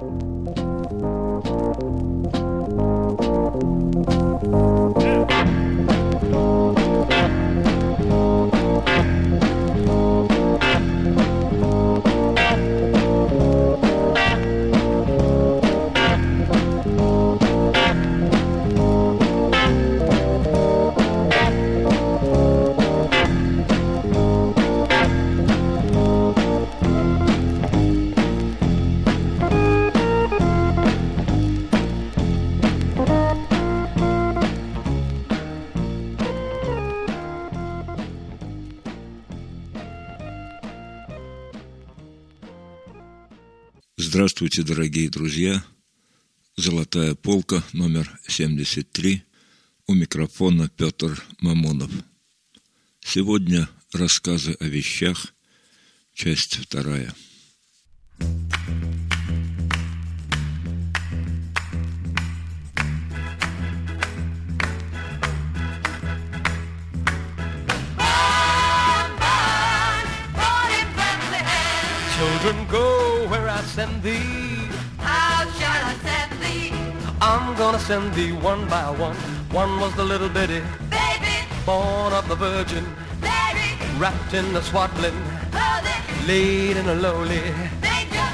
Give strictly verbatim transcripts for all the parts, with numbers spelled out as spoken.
Здравствуйте, дорогие друзья! Золотая полка, номер семьдесят три. У микрофона Петр Мамонов. Сегодня рассказы о вещах, часть вторая. Children, go where I send thee. How shall I send thee? I'm gonna send thee one by one. One was the little bitty, Baby, born of the Virgin, baby, wrapped in the swaddling, clothing, laid in a lowly, manger,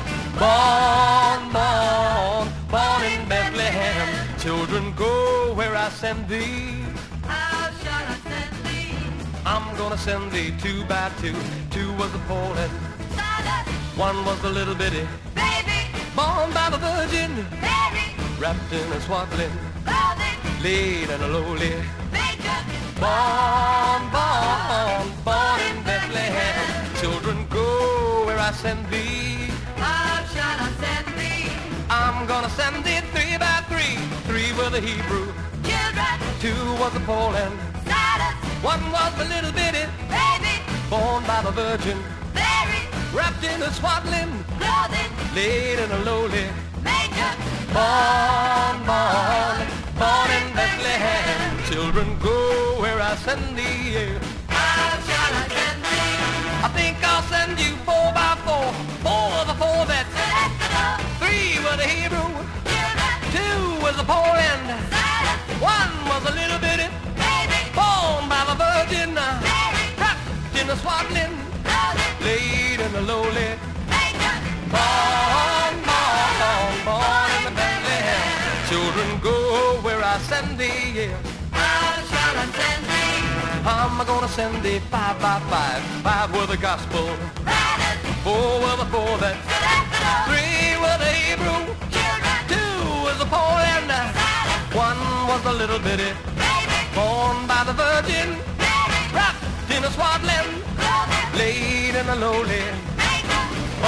born, born, born in Bethlehem. Children, go where I send thee. how shall I send thee? I'm gonna send thee two by two. Two was the Poland, Silas, one was the little bitty, baby, born by the Virgin, Mary, wrapped in a swaddling, clothing, laid in a lowly, manger, born, born, born in Bethlehem. Children, go where I send thee. how shall I send thee? I'm gonna send thee three by three. Three were the Hebrew, Children, two was the Poland, Silas, one was the little bitty, baby, born by the Virgin, Mary, wrapped in a swaddling, clothing, laid in a lowly, manger, born, born, born in Bethlehem. Children, go where I send thee. how shall I send thee? I think I'll send you four by four. Four were the four that, three were the Hebrew, Children, two was the Poland, Silas, one was a little bitty, baby, born by the Virgin, Mary, wrapped in a swaddling, clothing, laid in a lowly, manger, born, born, born in Bethlehem. Children, go where I send thee. how shall I send thee? I'm gonna send thee five by five. Five were the gospel, Riders, four were the four that, Celestial, three were the Hebrew, children, two was the Poland, Silent, one was the little bitty, baby, born by the Virgin, Mary, wrapped in a swaddling, clothing, laid in a lowly, manger,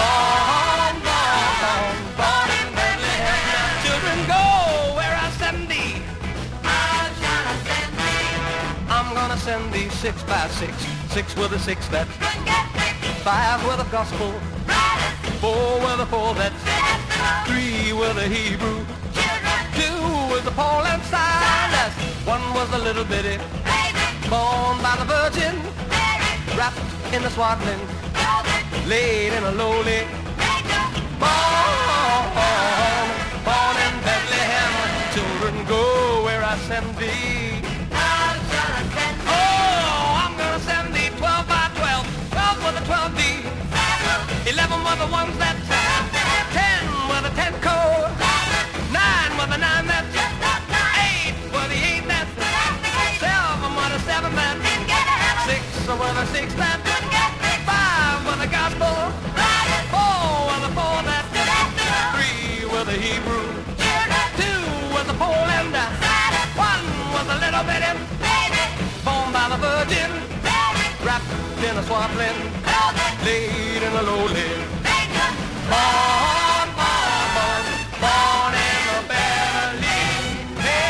born, born, born in Bethlehem. Children, go where I send thee. how shall I send thee? I'm gonna send thee six by six. Six were the six that, Couldn't get six, five were the gospel, riders, four were the four that, Celestial, three were the Hebrew, children, two was the Paul and Silas, one was the little bitty, baby, born by the Virgin, Mary, wrapped in a swaddling, clothing, laid in a lowly, manger, born, born in Bethlehem. Children, go where I send thee. how shall I send thee? Oh, I'm gonna send thee twelve by twelve. Twelve were the twelve D. Eleven were the ones that, ten were the ten code. Nine were the nine that, eight were the eight that, seven were the seven that, six were the six that, five were the gospel, four were the four that, three were the Hebrew, two were the Poland, one was the little bitty, born by the Virgin, wrapped in a swaddling, laid in a lowly, born, born, born, born in a Bethlehem.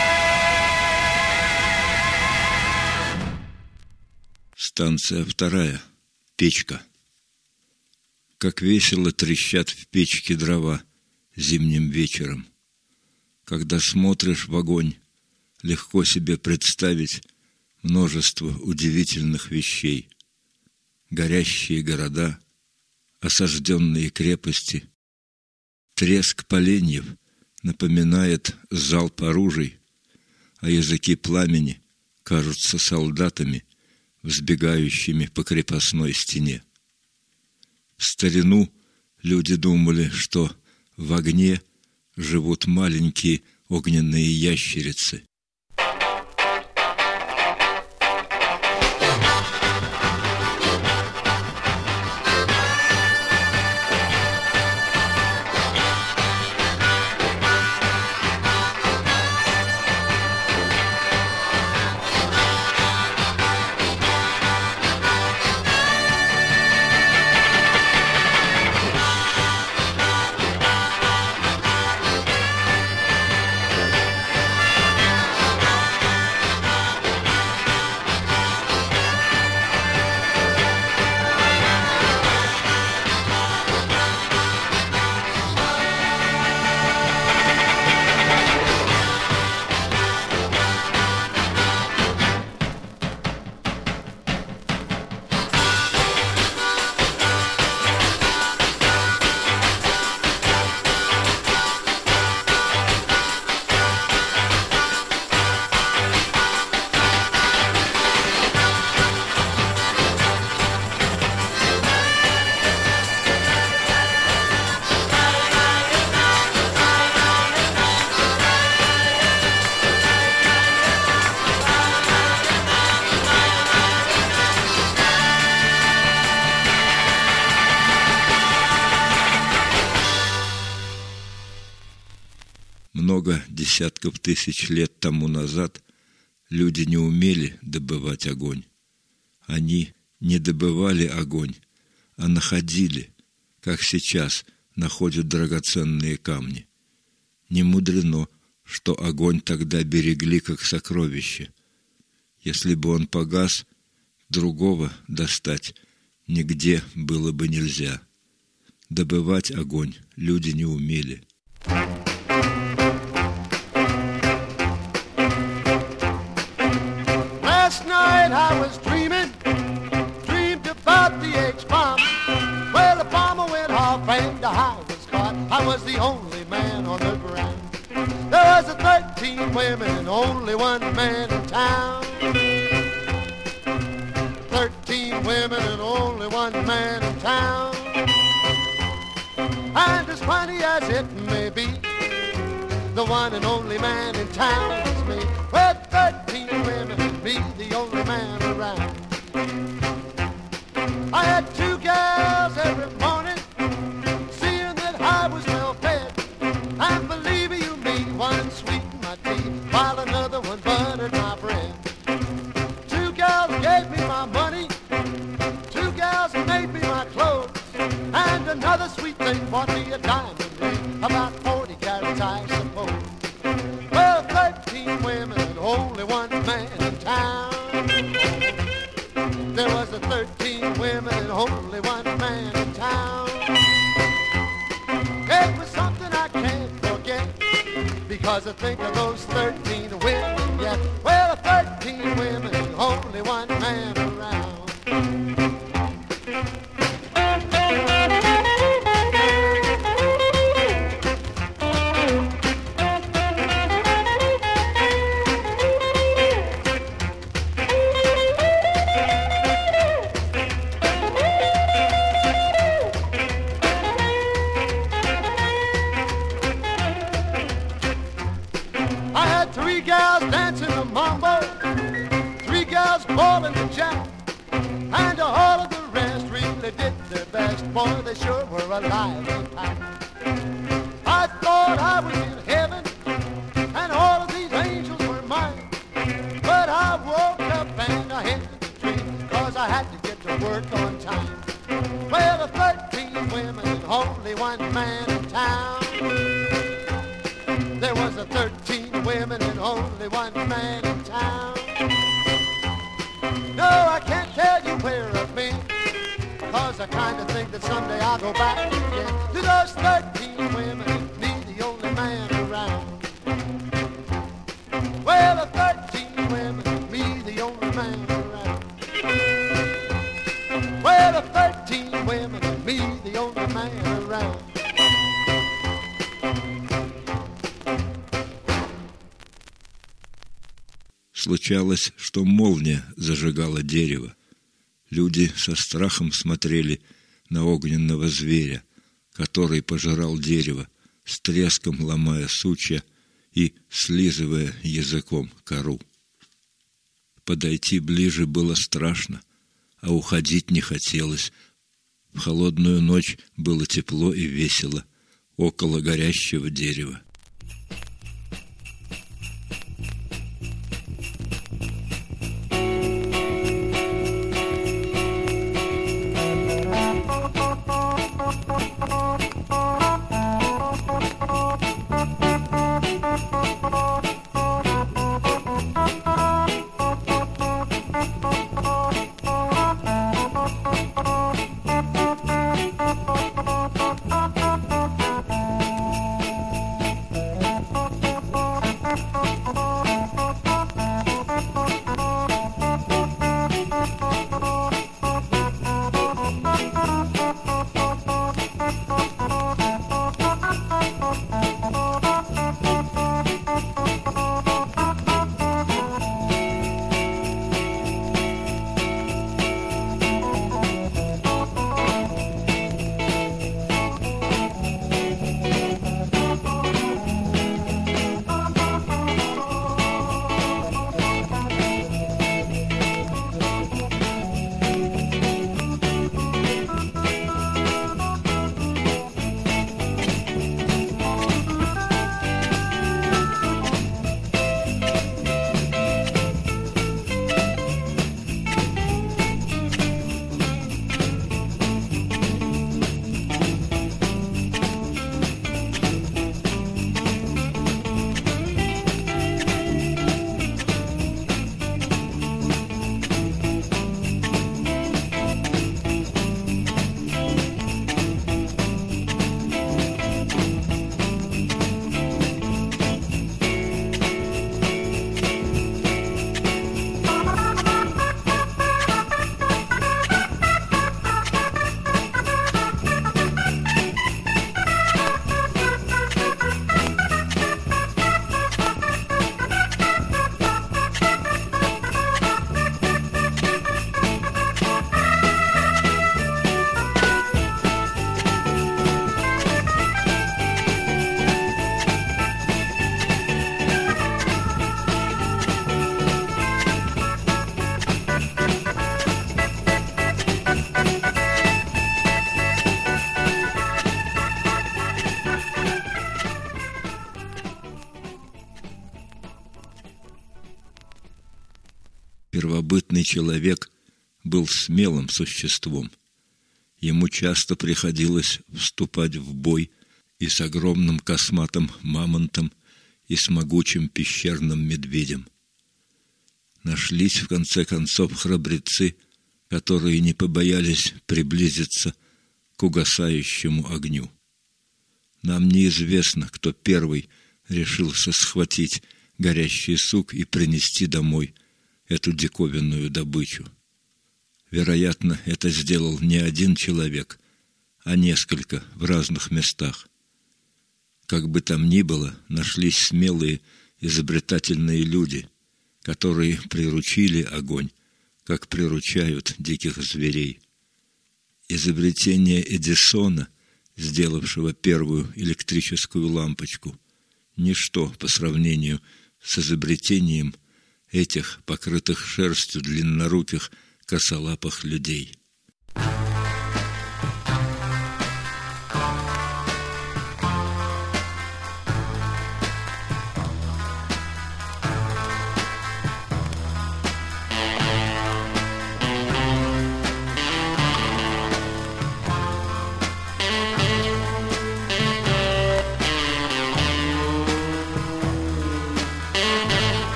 Станция вторая. Печка. Как весело трещат в печке дрова зимним вечером. Когда смотришь в огонь, легко себе представить множество удивительных вещей. Горящие города, осажденные крепости, Треск поленьев напоминает залп оружий, а языки пламени кажутся солдатами, взбегающими по крепостной стене. В старину люди думали, что в огне живут маленькие огненные ящерицы. Много десятков тысяч лет тому назад люди не умели добывать огонь. Они не добывали огонь, а находили, как сейчас находят драгоценные камни. Не мудрено, что огонь тогда берегли как сокровище. Если бы он погас, другого достать нигде было бы нельзя. Добывать огонь люди не умели. Last night I was dreaming, dreamed about the H-bomb. Well, the bomber went off and I was caught. I was the only man on the ground. There was a thirteen women and only one man in town. Thirteen women and only one man in town. And as funny as it may be, the one and only man in town is me. Well, thirteen women and me, the only man around. I had two gals every morning, seeing that I was well fed. And believe you me, one sweetened my tea, while another one buttered my bread. Two gals gave me my money, two gals made me my clothes, and another sweet thing bought me a diamond ring, about forty carats I suppose. Well, thirteen women and only one man in town. There was a thirteen women and only one man in town. It was something I can't forget, because I think of those thirteen women yet. Well, thirteen women and only one man around. I had three gals dancing the mambo, three gals bowling the jack, and all of the rest really did their best. Boy, they sure were alive and packed. I thought I was in heaven, and all of these angels were mine. But I woke up and I had to dream, cause I had to get to work on time. Well, the thirteen women and only one man in town. There was a thirteen women and only one man in town. No, I can't tell you where I've been, cause I kinda think that someday I'll go back again to those thirteen women and me, the only man around. Well, the thirteen women and me, the only man around. Well, the thirteen women and me, the only man around. Случалось, что молния зажигала дерево. Люди со страхом смотрели на огненного зверя, который пожирал дерево, с треском ломая сучья и слизывая языком кору. Подойти ближе было страшно, а уходить не хотелось. В холодную ночь было тепло и весело около горящего дерева. Первобытный человек был смелым существом. Ему часто приходилось вступать в бой и с огромным косматым мамонтом, и с могучим пещерным медведем. Нашлись, в конце концов, храбрецы, которые не побоялись приблизиться к угасающему огню. Нам неизвестно, кто первый решился схватить горящий сук и принести домой эту диковинную добычу. Вероятно, это сделал не один человек, а несколько в разных местах. Как бы там ни было, нашлись смелые, изобретательные люди, которые приручили огонь, как приручают диких зверей. Изобретение Эдисона, сделавшего первую электрическую лампочку, ничто по сравнению с изобретением этих покрытых шерстью длинноруких косолапых людей.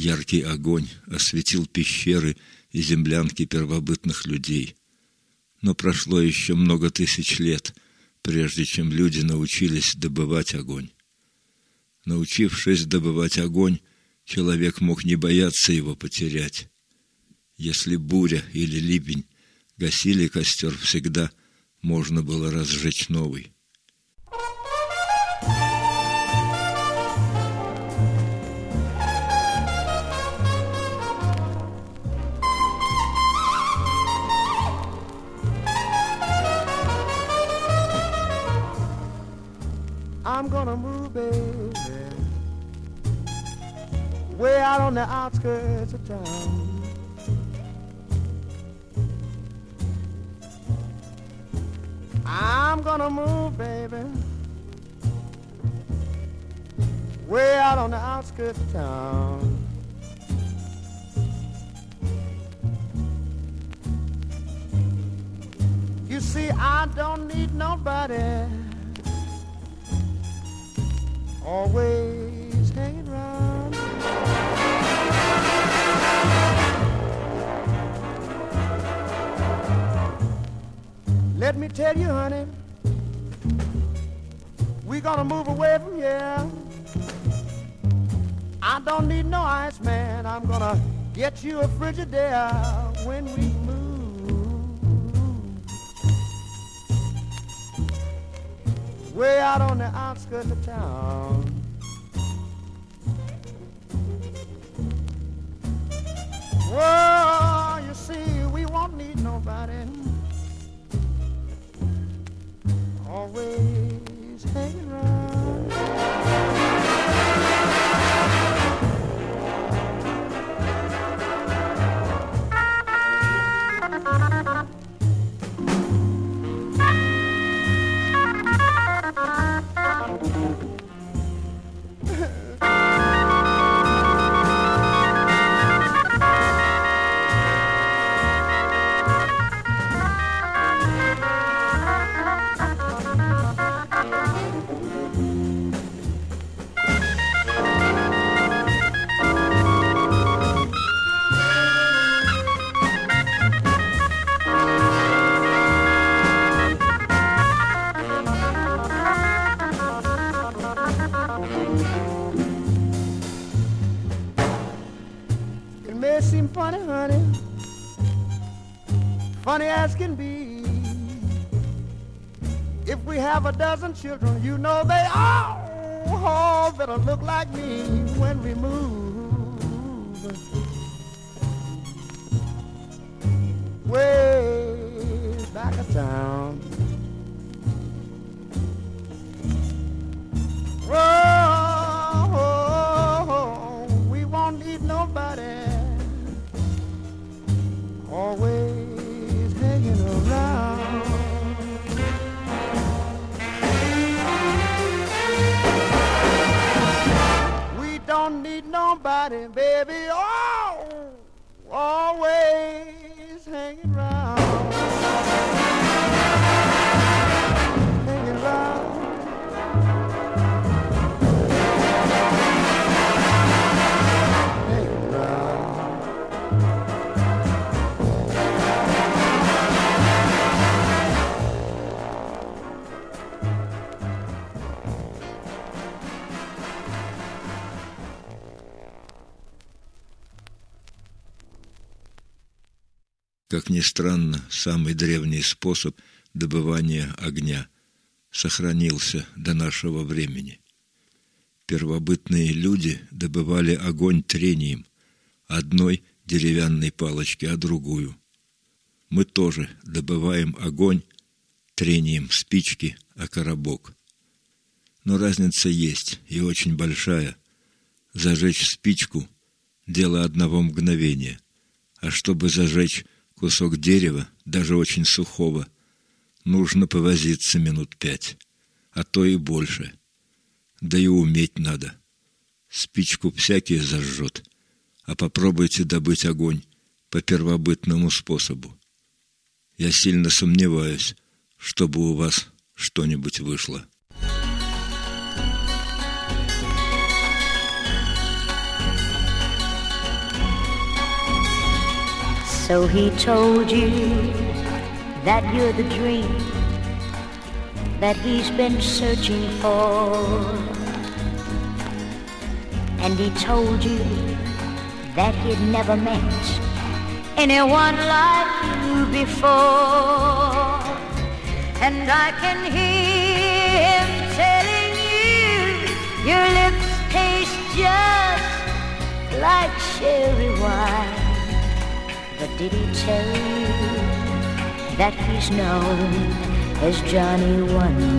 Яркий огонь осветил пещеры и землянки первобытных людей. Но прошло еще много тысяч лет, прежде чем люди научились добывать огонь. Научившись добывать огонь, человек мог не бояться его потерять. Если буря или ливень гасили костер всегда, можно было разжечь новый. I'm gonna move, baby, way out on the outskirts of town. I'm gonna move, baby, way out on the outskirts of town. You see, I don't need nobody always hanging around. Let me tell you, honey, we're gonna move away from here. I don't need no ice man. I'm gonna get you a Frigidaire when we move way out on the outskirts of town. Well, you see, we won't need nobody always hanging around. Seem funny, honey, funny as can be. If we have a dozen children, you know they all, all better look like me when we move way back of town. Oh, we won't need nobody always hanging around. We don't need nobody, baby, oh, always hanging around. Hanging around. Hanging around. Как ни странно, самый древний способ добывания огня сохранился до нашего времени. Первобытные люди добывали огонь трением, одной деревянной палочки, а другую. Мы тоже добываем огонь трением спички о коробок. Но разница есть, и очень большая. Зажечь спичку – дело одного мгновения, а чтобы зажечь кусок дерева, даже очень сухого, нужно повозиться минут пять, а то и больше. Да и уметь надо. Спичку всякий зажжет, а попробуйте добыть огонь по первобытному способу. Я сильно сомневаюсь, чтобы у вас что-нибудь вышло. So he told you that you're the dream that he's been searching for. And he told you that he'd never met anyone like you before. And I can hear him telling you your lips taste just like cherry wine. But did he tell you that he's known as Johnny One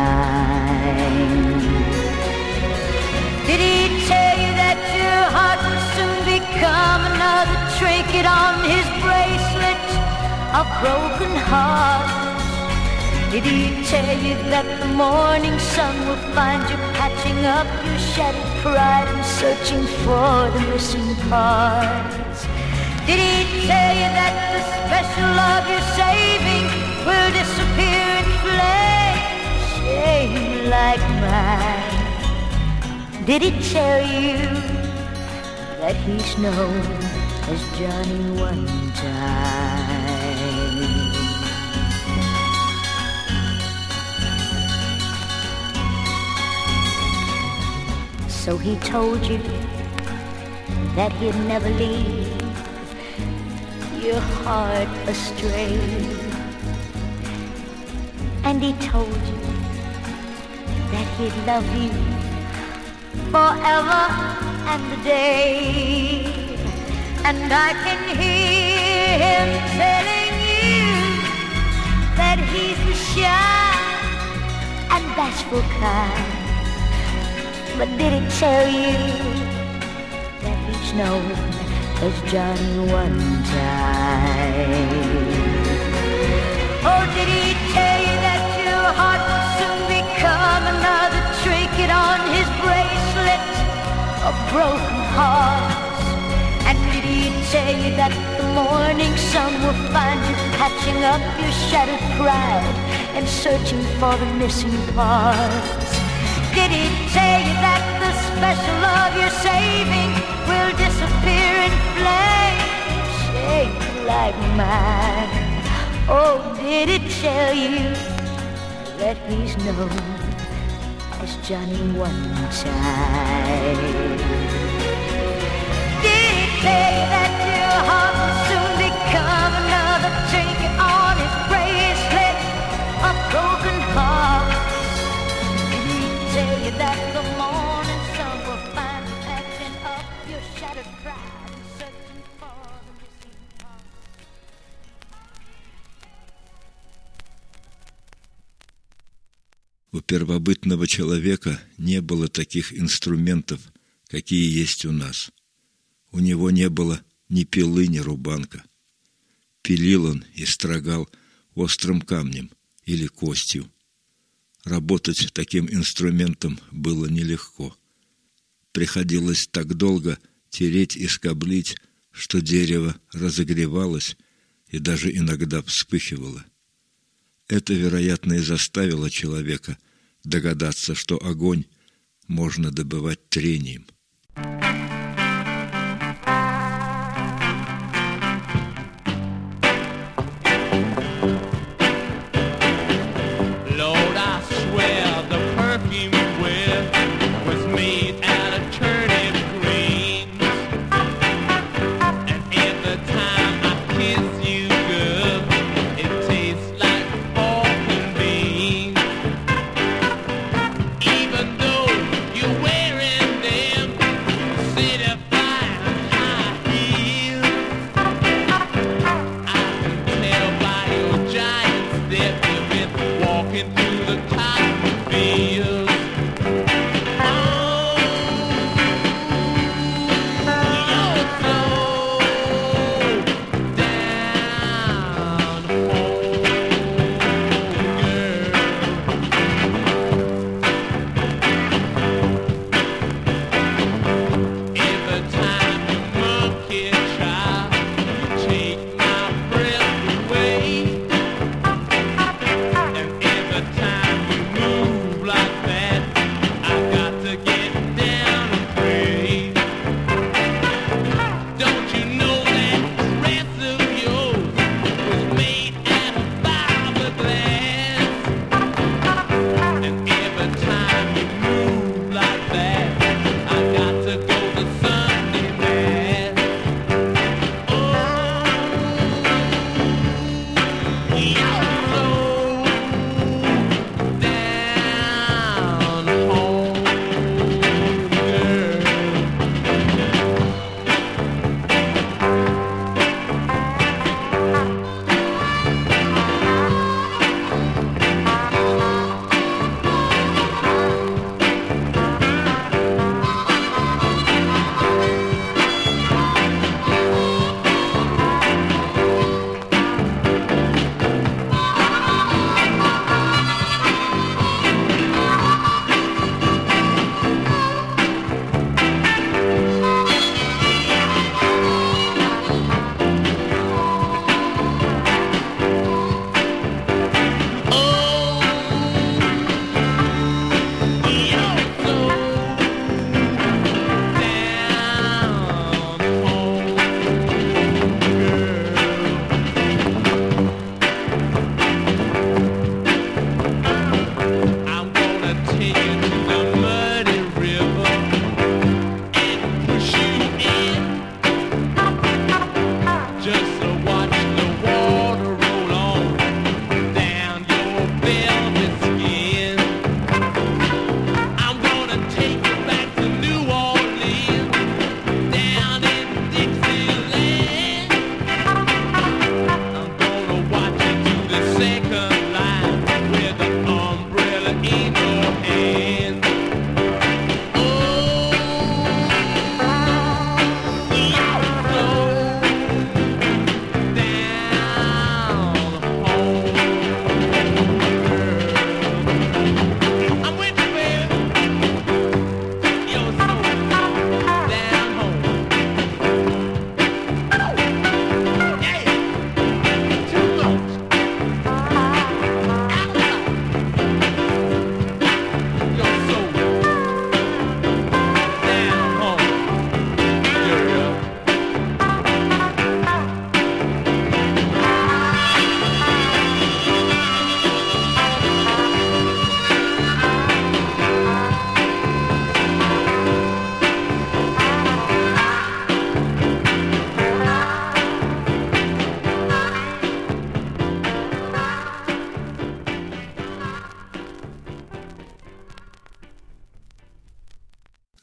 Time? Did he tell you that your heart will soon become another trinket on his bracelet of broken hearts? Did he tell you that the morning sun will find you patching up your shattered pride and searching for the missing parts? Did he tell you that the special love you're saving will disappear in flames, shame like mine? Did he tell you that he's known as Johnny One Time? So he told you that he'd never leave your heart astray. And he told you that he'd love you forever and a day. And I can hear him telling you that he's the shy and bashful kind. But did he tell you that he's known as Johnny One Time? Oh, did he tell you that your heart will soon become another trinket on his bracelet of broken hearts? And did he tell you that the morning sun will find you patching up your shattered pride and searching for the missing parts? Did he tell you that the special love you're saving will disappear in flames, shaped like mine? Oh, did it tell you that he's known as Johnny One Time? Did he tell you that your heart will soon become another trinket on his bracelet of broken hearts? Did he tell you that the morning sun will find you patching up your shattered pride and searching for the missing parts? У первобытного человека не было таких инструментов, какие есть у нас. У него не было ни пилы, ни рубанка. Пилил он и строгал острым камнем или костью. Работать таким инструментом было нелегко. Приходилось так долго тереть и скоблить, что дерево разогревалось и даже иногда вспыхивало. Это, вероятно, и заставило человека догадаться, что огонь можно добывать трением. Lord, I swear the perfume you wear was made out of turnip greens. And every time I kiss you, girl, it tastes like pork and beans. Even though you're wearing them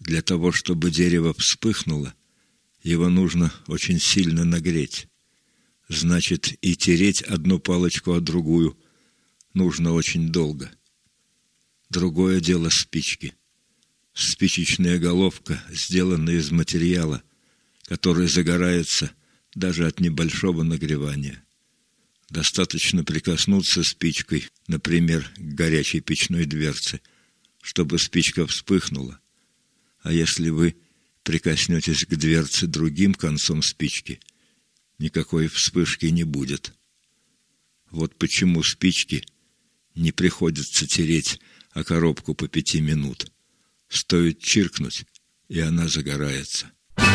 Для того, чтобы дерево вспыхнуло, его нужно очень сильно нагреть. Значит, и тереть одну палочку о другую нужно очень долго. Другое дело спички. Спичечная головка сделана из материала, который загорается даже от небольшого нагревания. Достаточно прикоснуться спичкой, например, к горячей печной дверце, чтобы спичка вспыхнула. А если вы прикоснетесь к дверце другим концом спички, никакой вспышки не будет. Вот почему спички не приходится тереть о коробку по пяти минут. Стоит чиркнуть, и она загорается.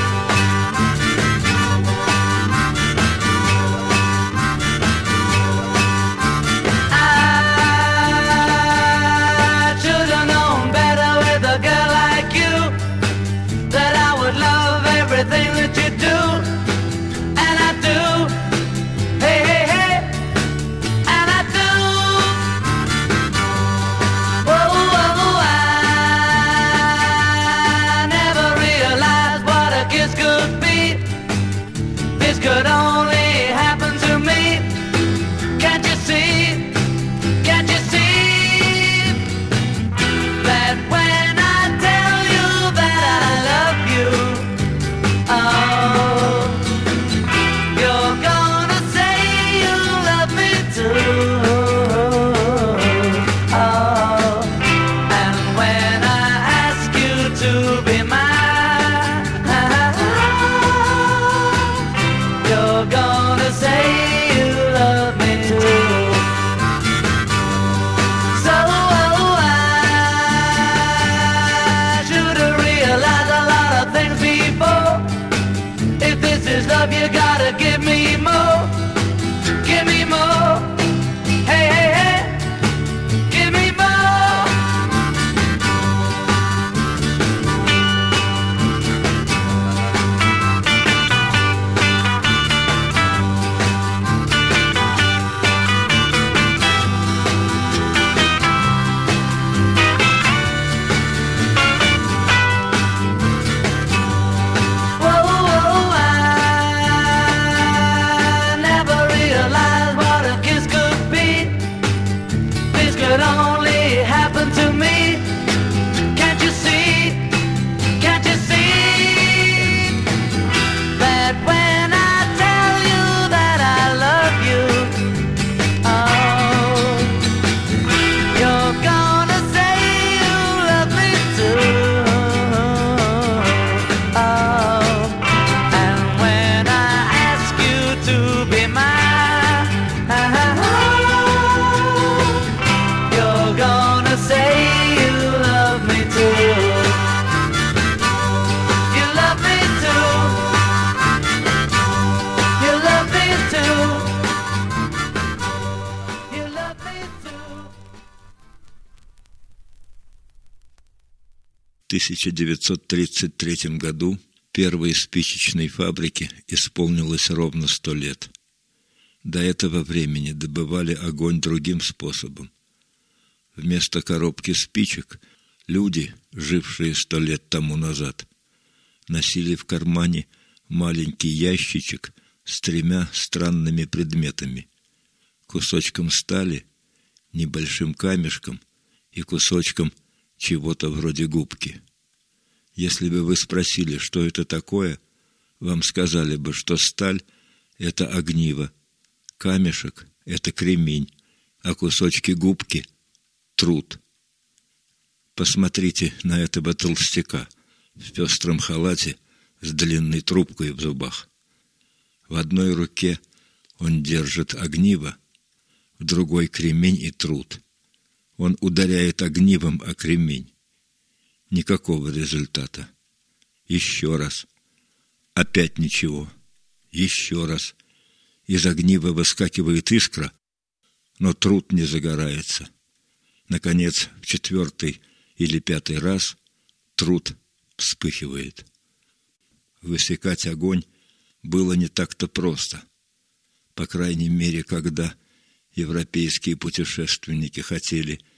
Everything that you do, and I do, hey, hey, hey, and I do. Whoa, whoa, whoa, I never realized what a kiss could be. This could only happen to me. Can't you see, can't you see, that when I tell you that I love you, oh, you're gonna say you love me too. Oh, and when I ask you to be mine, you're gonna say you love me too. So I should have realized a lot of things before. If this is love, you gotta give me more. Give me more. Hey, hey, hey. Give me more. Whoa, whoa, I never realized what a kiss could be. This could only happen to me. Can't you see? Can't you see that when I tell you that I love you, oh, you're gonna say you love me too. Oh, and when I ask you to be mine, you're gonna say you love me too. You love me too. You love me too. You love me too. В тысяча девятьсот тридцать третьем году первой спичечной фабрике исполнилось ровно сто лет. До этого времени добывали огонь другим способом. Вместо коробки спичек люди, жившие сто лет тому назад, носили в кармане маленький ящичек с тремя странными предметами: кусочком стали, небольшим камешком и кусочком чего-то вроде губки. Если бы вы спросили, что это такое, вам сказали бы, что сталь — это огниво, камешек — это кремень, а кусочки губки — труд. Посмотрите на этого толстяка в пестром халате с длинной трубкой в зубах. В одной руке он держит огниво, в другой — кремень и труд. Он ударяет огнивом о кремень. Никакого результата. Еще раз. Опять ничего. Еще раз. Из огнива выскакивает искра, но труд не загорается. Наконец, в четвертый или пятый раз труд вспыхивает. Высекать огонь было не так-то просто. По крайней мере, когда европейские путешественники хотели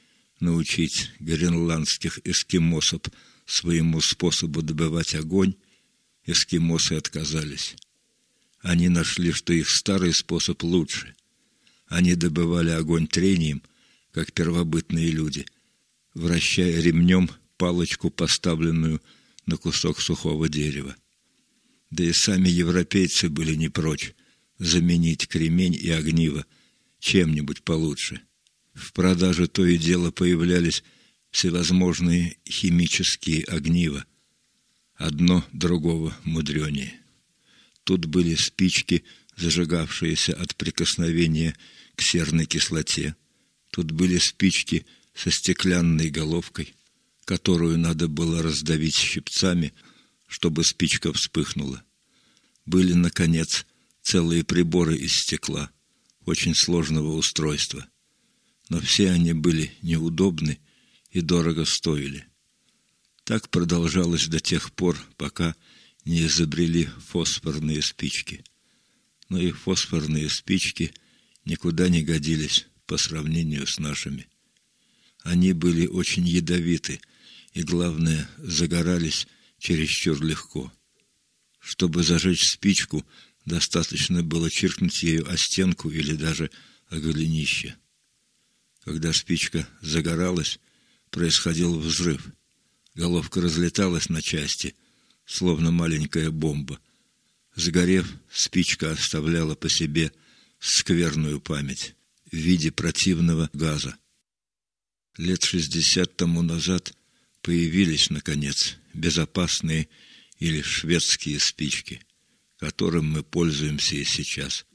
научить гренландских эскимосов своему способу добывать огонь, эскимосы отказались. Они нашли, что их старый способ лучше. Они добывали огонь трением, как первобытные люди, вращая ремнем палочку, поставленную на кусок сухого дерева. Да и сами европейцы были не прочь заменить кремень и огниво чем-нибудь получше. В продаже то и дело появлялись всевозможные химические огнива, одно другого мудренее. Тут были спички, зажигавшиеся от прикосновения к серной кислоте. Тут были спички со стеклянной головкой, которую надо было раздавить щипцами, чтобы спичка вспыхнула. Были, наконец, целые приборы из стекла, очень сложного устройства. Но все они были неудобны и дорого стоили. Так продолжалось до тех пор, пока не изобрели фосфорные спички. Но и фосфорные спички никуда не годились по сравнению с нашими. Они были очень ядовиты и, главное, загорались чересчур легко. Чтобы зажечь спичку, достаточно было чиркнуть ею о стенку или даже о голенище. Когда спичка загоралась, происходил взрыв. Головка разлеталась на части, словно маленькая бомба. Сгорев, спичка оставляла по себе скверную память в виде противного газа. Лет шестьдесят тому назад появились, наконец, безопасные или шведские спички, которым мы пользуемся и сейчас.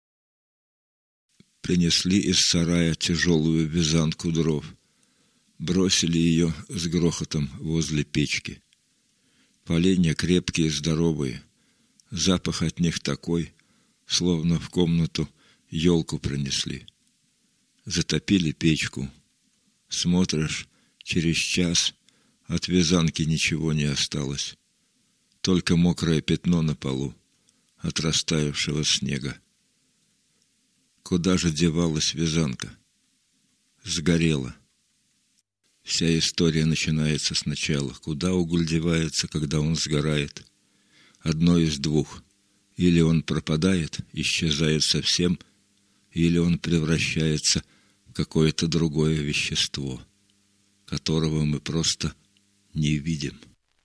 Принесли из сарая тяжелую вязанку дров, бросили ее с грохотом возле печки. Поленья крепкие и здоровые, запах от них такой, словно в комнату елку принесли. Затопили печку. Смотришь, через час от вязанки ничего не осталось, только мокрое пятно на полу от растаявшего снега. Куда же девалась вязанка? Сгорела. Вся история начинается сначала. Куда уголь девается, когда он сгорает? Одно из двух. Или он пропадает, исчезает совсем, или он превращается в какое-то другое вещество, которого мы просто не видим.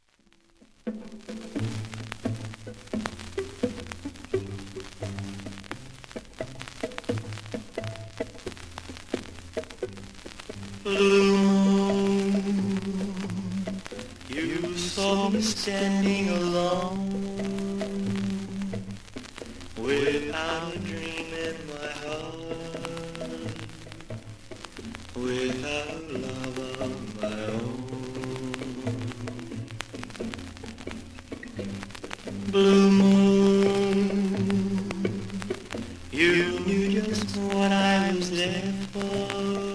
Blue moon, you saw me standing alone, without a dream in my heart, without a love of my own. Blue moon, you knew just what I was there for.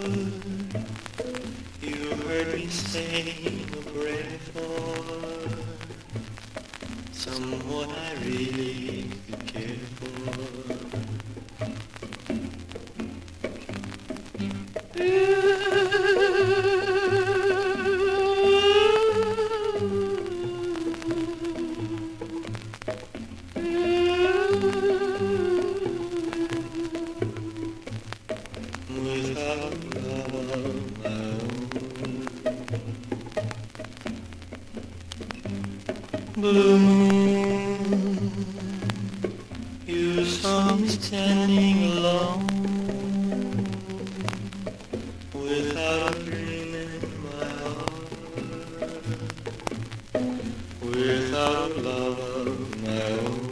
Heard me sing a prayer for someone I really could care for. Without love, blue moon, you saw me standing alone, without a dream in my heart, without a love of my own.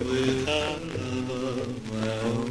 without love of my own.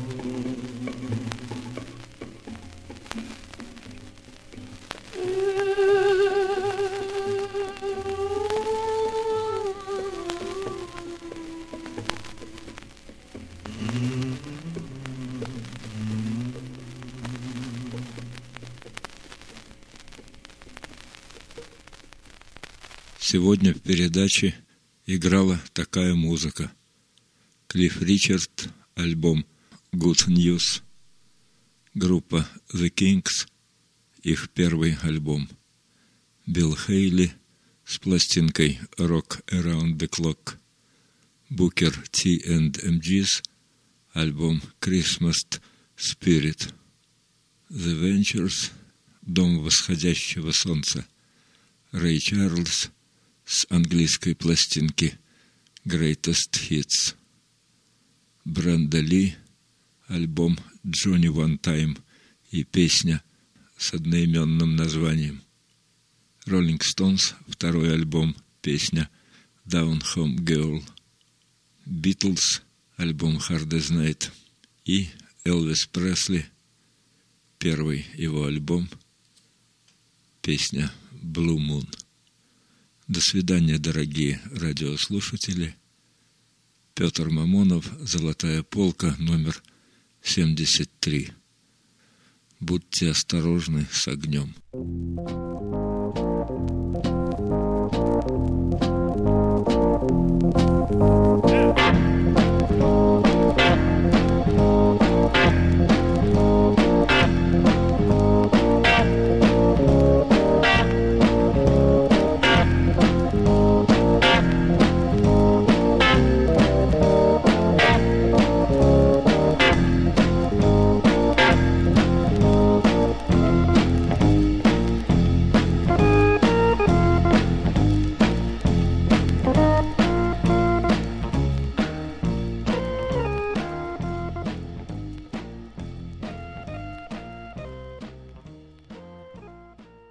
Сегодня в передаче играла такая музыка. Клифф Ричард, альбом Good News, группа The Kings, их первый альбом, Билл Хейли с пластинкой Rock Around the Clock, Booker T and эм джи's, альбом Christmas Spirit, The Ventures, Дом восходящего солнца, Рэй Чарльз с английской пластинки Greatest Hits, Бренда Ли, альбом Johnny One Time и песня с одноименным названием, Rolling Stones, второй альбом, песня Down Home Girl, Beatles, альбом Hard as Night и Элвис Пресли, первый его альбом, песня Blue Moon. До свидания, дорогие радиослушатели. Петр Мамонов, «Золотая полка», номер семьдесят три. Будьте осторожны с огнем. Thank you.